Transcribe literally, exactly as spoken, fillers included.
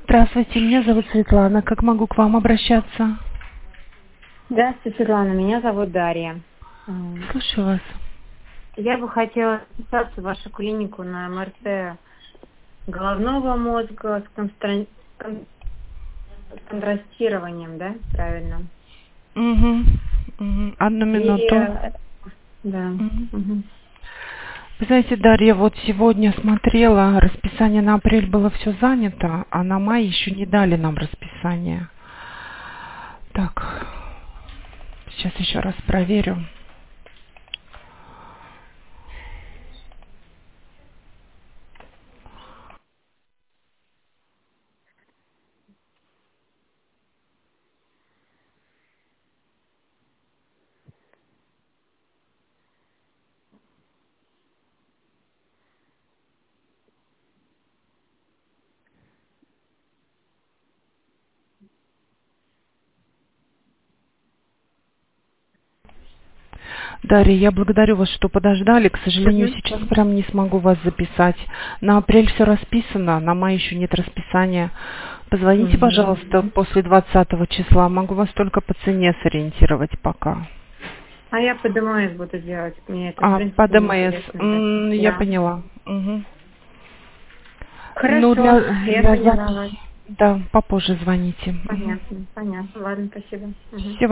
Здравствуйте, меня зовут Светлана. Как могу к вам обращаться? Здравствуйте, Светлана. Меня зовут Дарья. М, Слушаю вас. Я бы хотела записаться в вашу клинику на эм эр тэ головного мозга с констра- кон- с контрастированием, да, правильно? Угу. Угу. Одну И минуту. э, да. Мгм. Мгм. Вы знаете, Дарья, вот сегодня смотрела, расписание на апрель было все занято, а на май еще не дали нам расписание. Так, сейчас еще раз проверю. Дарья, я благодарю вас, что подождали. К сожалению, Мгм. сейчас прям не смогу вас записать. На апрель все расписано, на май еще нет расписания. Позвоните, Мгм. пожалуйста, после двадцатого числа. Могу вас только по цене сориентировать пока. А я по дэ эм эс буду делать. Мне это, в А, по принципе, не дэ эм эс. интересно. Да. М, я Да. поняла. Мгм. Ну, Хорошо, для, я для поняла вас. записи. Да, попозже звоните. Мгм. Понятно, понятно. Ладно, спасибо. Мгм. Всего